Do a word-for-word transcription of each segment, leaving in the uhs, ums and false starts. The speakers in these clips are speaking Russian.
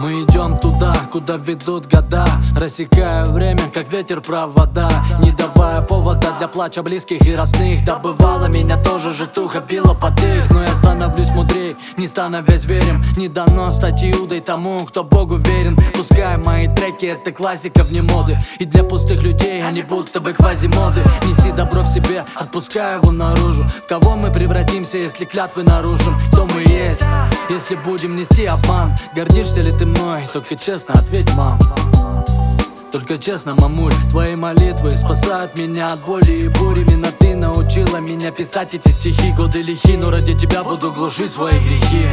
Мы идем туда, куда ведут года, рассекая время, как ветер провода, не давая повода для плача близких и родных. Да бывало, меня тоже житуха била под их, но я становлюсь мудрей, не становясь верен. Не дано стать Иудой тому, кто Богу верен. Пускай мои треки — это классика вне моды, и для пустых людей они будто бы квазимоды. Неси добро в себе, отпускай его наружу. В кого мы превратимся, если клятвы нарушим? Кто мы есть, если будем нести обман? Гордишься ли ты мной? Только честно ответь, мам. Только честно, мамуль, твои молитвы спасают меня от боли и бурь. Именно ты научила меня писать эти стихи. Годы лихи, но ради тебя буду глушить свои грехи.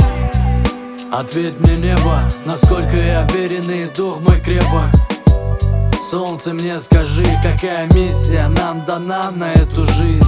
Ответь мне, небо, насколько я верен и дух мой крепок. Солнце, мне скажи, какая миссия нам дана на эту жизнь.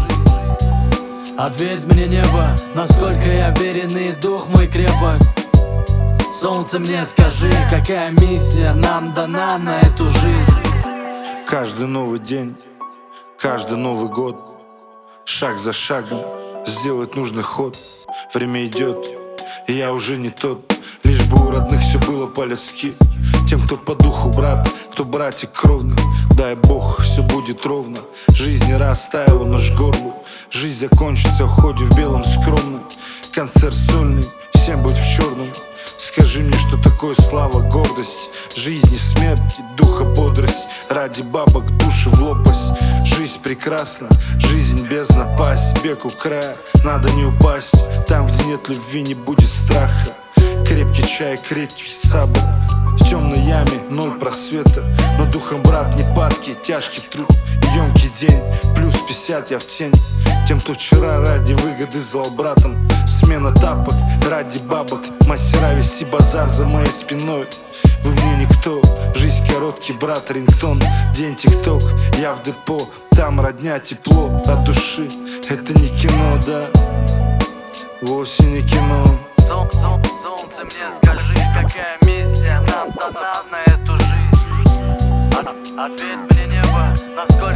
Ответь мне, небо, насколько я верен и дух мой крепок. Солнце, мне скажи, какая миссия нам дана на эту жизнь. Каждый новый день, каждый Новый год, шаг за шагом сделать нужный ход. Время идет, и я уже не тот. Лишь бы у родных все было по-людски. Тем, кто по духу брат, кто братик кровный. Дай Бог, все будет ровно. Жизнь не растаяла, нож к горлу. Жизнь закончится, уходи в белом скромном. Концерт сольный, всем быть в черном. Скажи мне, что такое слава, гордость, жизнь и смерть, и духа бодрость. Ради бабок души в лопасть. Жизнь прекрасна, жизнь без напасть. Бег у края, надо не упасть. Там, где нет любви, не будет страха. Крепкий чай, крепкий сабр. В темной яме ноль просвета, но духом брат не падкий, тяжкий труд и емкий день. Плюс пятьдесят я в тень. Тем, кто вчера ради выгоды звал братом. Смена тапок ради бабок. Мастера вести базар за моей спиной. Вы мне никто, жизнь короткий, брат, рингтон. День тикток, я в депо. Там родня, тепло от души. Это не кино, да, вовсе не кино. Солнце, мне скажи, какая миссия нам дана на эту жизнь. Ответь мне, небо, насколько